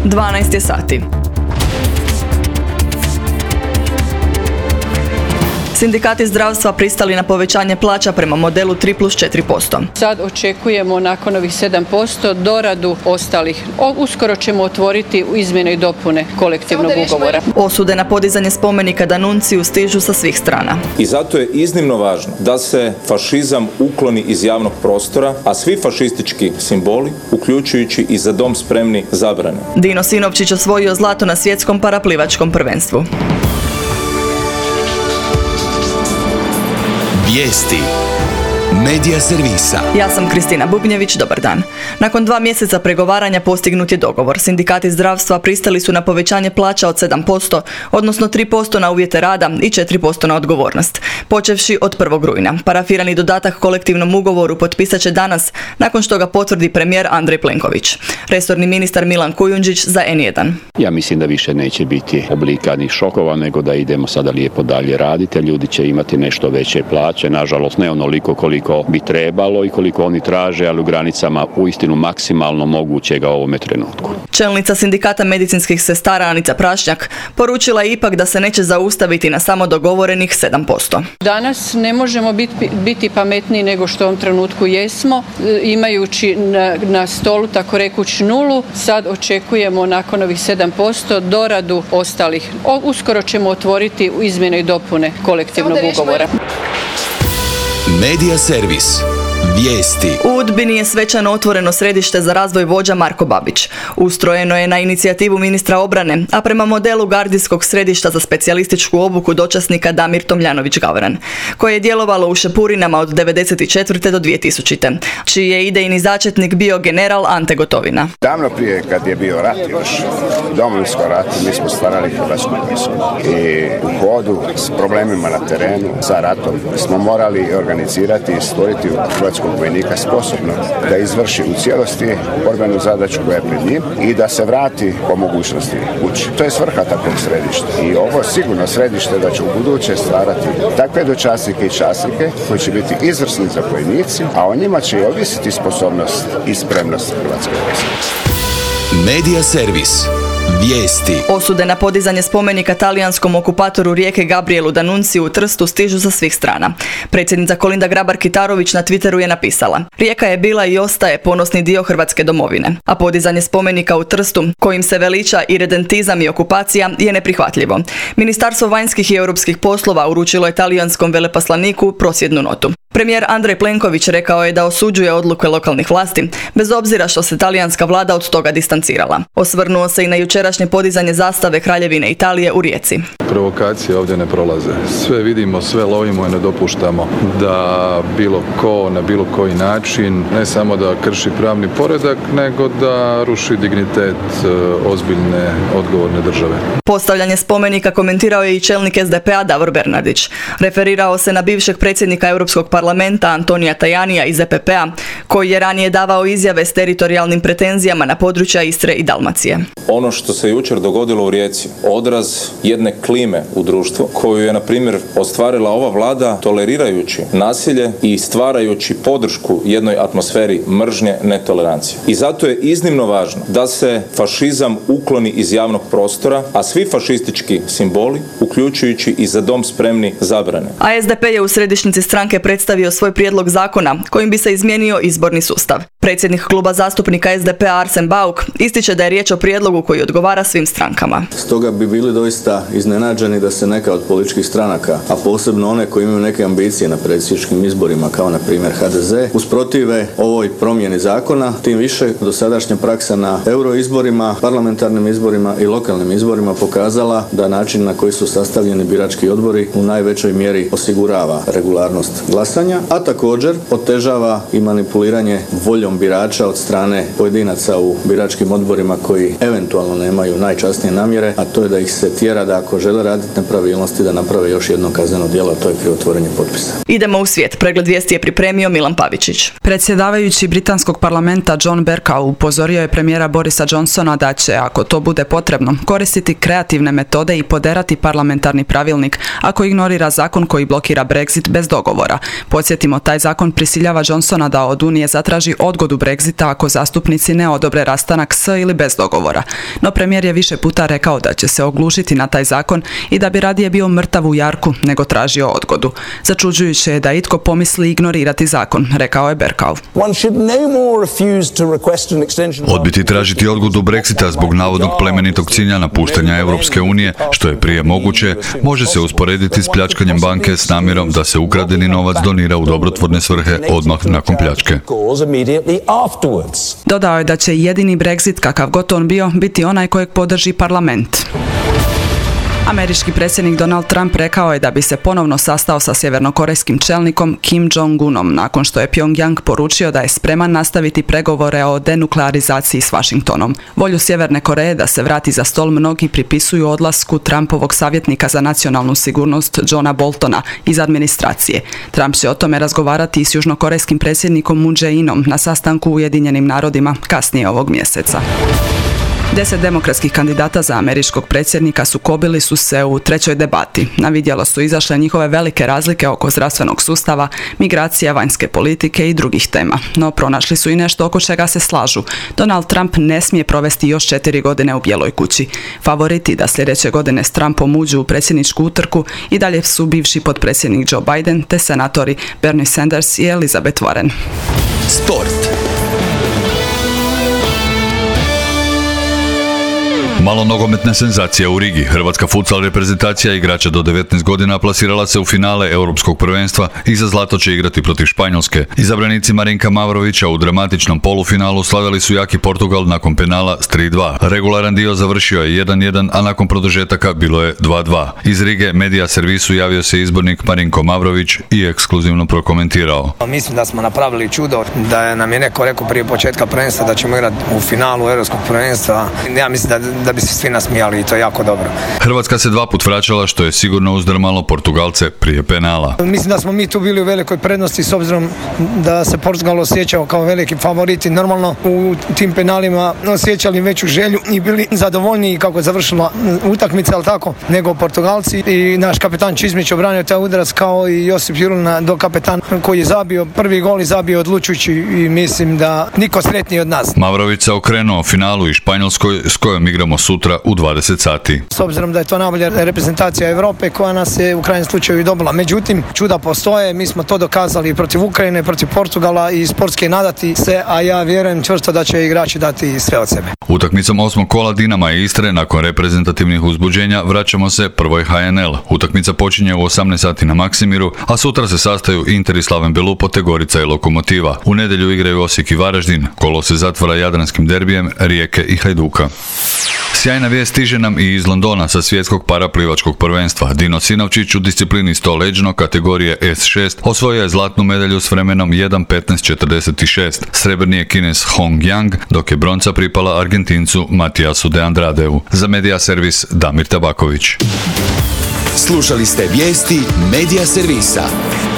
12 je sati. Sindikati zdravstva pristali na povećanje plaća prema modelu 3+4%. Sad očekujemo nakon ovih 7% doradu ostalih. Uskoro ćemo otvoriti izmjene i dopune kolektivnog ugovora. Osude na podizanje spomenika D'Annunziu stižu sa svih strana. I zato je iznimno važno da se fašizam ukloni iz javnog prostora, a svi fašistički simboli, uključujući i Za dom spremni, zabrane. Dino Sinovčić osvojio zlato na svjetskom paraplivačkom prvenstvu. Vijesti Medija servisa. Ja sam Kristina Bubnjević, dobar dan. Nakon 2 mjeseca pregovaranja postignut je dogovor. Sindikati zdravstva pristali su na povećanje plaća od 7%, odnosno 3% na uvjete rada i 4% na odgovornost. Počevši od 1. rujna. Parafirani dodatak kolektivnom ugovoru potpisat će danas, nakon što ga potvrdi premijer Andrej Plenković. Resorni ministar Milan Kujundžić za N1. Ja mislim da više neće biti oblika ni šokova, nego da idemo sada lijepo dalje raditi. Ljudi će imati nešto veće plaće, nažalost ne onoliko koliko bi trebalo i koliko oni traže, ali u granicama uistinu maksimalno mogućega u ovome trenutku. Čelnica sindikata medicinskih sestara Anica Prašnjak poručila je ipak da se neće zaustaviti na samo dogovorenih 7%. Danas ne možemo biti pametniji nego što u ovom trenutku jesmo, imajući na stolu tako rekuć nulu. Sad očekujemo nakon ovih 7% doradu ostalih. Uskoro ćemo otvoriti izmjene i dopune kolektivnog ugovora. Medija servis. Vijesti. U Udbini je svečano otvoreno središte za razvoj vođa Marko Babić. Ustrojeno je na inicijativu ministra obrane, a prema modelu gardijskog središta za specijalističku obuku dočasnika Damir Tomljanović-Gavran, koje je djelovalo u Šepurinama od 1994. do 2000. čiji je idejni začetnik bio general Ante Gotovina. Davno prije kad je bio rat još, Domovinskom ratu, mi smo stvarali Hrvatsku vojsku. I u hodu s problemima na terenu za ratom smo morali organizirati i stvoriti hrvatskog vojnika sposobno da izvrši u cijelosti borbenu zadaću koja je pred njim i da se vrati po mogućnosti kući. To je svrha takvog središta. I ovo sigurno središte da će u buduće stvarati takve dočasnike i časnike koji će biti izvrsni zapovjednici, a o njima će i ovisiti sposobnost i spremnost hrvatske vojske. Medija servis. Vijesti. Osude na podizanje spomenika talijanskom okupatoru Rijeke Gabrielu D'Annunziu u Trstu stižu sa svih strana. Predsjednica Kolinda Grabar-Kitarović na Twitteru je napisala: Rijeka je bila i ostaje ponosni dio hrvatske domovine, a podizanje spomenika u Trstu, kojim se veliča i redentizam i okupacija, je neprihvatljivo. Ministarstvo vanjskih i europskih poslova uručilo je talijanskom veleposlaniku prosvjednu notu. Premijer Andrej Plenković rekao je da osuđuje odluke lokalnih vlasti, bez obzira što se talijanska vlada od toga distancirala. Osvrnuo se i na jučerašnje podizanje zastave Kraljevine Italije u Rijeci. Provokacije ovdje ne prolaze. Sve vidimo, sve lovimo i ne dopuštamo da bilo ko na bilo koji način ne samo da krši pravni poredak, nego da ruši dignitet ozbiljne, odgovorne države. Postavljanje spomenika komentirao je i čelnik SDP-a Davor Bernardić. Referirao se na bivšeg predsjednika Europskog parlamenta Antonija Tajanija iz EPP-a, koji je ranije davao izjave s teritorijalnim pretenzijama na područja Istre i Dalmacije. Ono što se jučer dogodilo u Rijeci, odraz jedne klime u društvu koju je, na primjer, ostvarila ova vlada tolerirajući nasilje i stvarajući podršku jednoj atmosferi mržnje, netolerancije. I zato je iznimno važno da se fašizam ukloni iz javnog prostora, a svi fašistički simboli, uključujući i Za dom spremni, zabrane. A SDP je u središnjici stranke predstavio svoj prijedlog zakona kojim bi se izmijenio izborni sustav. Predsjednik kluba zastupnika SDP-a Arsen Bauk ističe da je riječ o prijedlogu koji odgovara svim strankama. Stoga bi bili doista iznenađeni da se neka od političkih stranaka, a posebno one koji imaju neke ambicije na predsjedničkim izborima, kao na primjer HDZ, usprotive ovoj promjeni zakona, tim više dosadašnja praksa na euroizborima, parlamentarnim izborima i lokalnim izborima pokazala da način na koji su sastavljeni birački odbori u najvećoj mjeri osigurava regularnost glasanja, a također otežava i manipuliranje voljom birača od strane pojedinaca u biračkim odborima koji eventualno nemaju najčasnije namjere, a to je da ih se tjera da ako žele raditi nepravilnosti da naprave još jedno kazneno djelo, a to je krivotvorenje potpisa. Idemo u svijet. Pregled vijesti je pripremio Milan Pavičić. Predsjedavajući britanskog parlamenta John Bercow upozorio je premijera Borisa Johnsona da će, ako to bude potrebno, koristiti kreativne metode i poderati parlamentarni pravilnik ako ignorira zakon koji blokira Brexit bez dogovora. Podsjetimo, taj zakon prisiljava Johnsona da od Unije zatraži odgovor odgodu Brexita ako zastupnici ne odobre rastanak s ili bez dogovora. No premijer je više puta rekao da će se oglušiti na taj zakon i da bi radije bio mrtav u jarku nego tražio odgodu. Začuđujuće je da itko pomisli ignorirati zakon, rekao je Berkau. Odbiti tražiti odgodu Brexita zbog navodnog plemenitog cilja napuštanja Europske unije, što je prije moguće, može se usporediti s pljačkanjem banke s namjerom da se ukradeni novac donira u dobrotvorne svrhe odmah nakon pljačke. Dodao je da će jedini Brexit, kakav god on bio, biti onaj kojeg podrži parlament. Američki predsjednik Donald Trump rekao je da bi se ponovno sastao sa sjevernokorejskim čelnikom Kim Jong-unom nakon što je Pyongyang poručio da je spreman nastaviti pregovore o denuklearizaciji s Washingtonom. Volju Sjeverne Koreje da se vrati za stol mnogi pripisuju odlasku Trumpovog savjetnika za nacionalnu sigurnost Johna Boltona iz administracije. Trump će o tome razgovarati s južnokorejskim predsjednikom Moon Jae-inom na sastanku u Ujedinjenim narodima kasnije ovog mjeseca. 10 demokratskih kandidata za američkog predsjednika sukobili su se u trećoj debati. Na vidjelo su izašle njihove velike razlike oko zdravstvenog sustava, migracija, vanjske politike i drugih tema. No pronašli su i nešto oko čega se slažu. Donald Trump ne smije provesti još 4 godine u Bijeloj kući. Favoriti da sljedeće godine s Trumpom uđu u predsjedničku utrku i dalje su bivši potpredsjednik Joe Biden te senatori Bernie Sanders i Elizabeth Warren. Sport. Malo nogometne senzacije u Rigi. Hrvatska futsal reprezentacija igrača do 19 godina plasirala se u finale Europskog prvenstva i za zlato će igrati protiv Španjolske. Izabranici Marinka Mavrovića u dramatičnom polufinalu slavili su jaki Portugal nakon penala s 3-2. Regularan dio završio je 1-1, a nakon produžetaka bilo je 2-2. Iz Rige Medija servisu javio se izbornik Marinko Mavrović i ekskluzivno prokomentirao. Mislim da smo napravili čudo, da nam je neko rekao prije početka prvenstva da ćemo igrati u finalu Europskog prvenstva. Ja mislim da bi se svi nasmijali i to je jako dobro. Hrvatska se 2 put vraćala, što je sigurno uzdrmalo Portugalce prije penala. Mislim da smo mi tu bili u velikoj prednosti s obzirom da se Portugal osjećao kao veliki favoriti. Normalno u tim penalima osjećali veću želju i bili zadovoljniji kako je završila utakmica, ali tako, nego Portugalci. I naš kapetan Čizmić obranio taj udarac kao i Josip Jurlina do kapetan koji je zabio prvi gol i zabio odlučujući i mislim da niko sretniji od nas. Mavrović se okrenuo finalu i Španjolskoj s kojom igramo sutra u 20 sati. S obzirom da je to najbolja reprezentacija Europe koja nas je u krajnjem slučaju i dobila. Međutim, čuda postoje, mi smo to dokazali protiv Ukrajine, protiv Portugala i sportski nadati se, a ja vjerujem čvrsto da će igrači dati sve od sebe. Utakmicom 8. kola Dinama i Istre nakon reprezentativnih uzbuđenja vraćamo se prvoj HNL. Utakmica počinje u 18 sati na Maksimiru, a sutra se sastaju Inter i Slaven Belupo te Gorica i Lokomotiva. U nedjelju igraju Osijek i Varaždin. Kolo se zatvara jadranskim derbijem Rijeke i Hajduka. Sjajna vijest stiže nam i iz Londona sa svjetskog paraplivačkog prvenstva. Dino Sinovčić u disciplini 100 leđno kategorije S6 osvojio je zlatnu medalju s vremenom 1:15:46. Srebrni je Kinez Hong Yang, dok je bronca pripala Argentincu Matiasu de Andradevu. Za Medija servis Damir Tabaković. Slušali ste vijesti Medija servisa.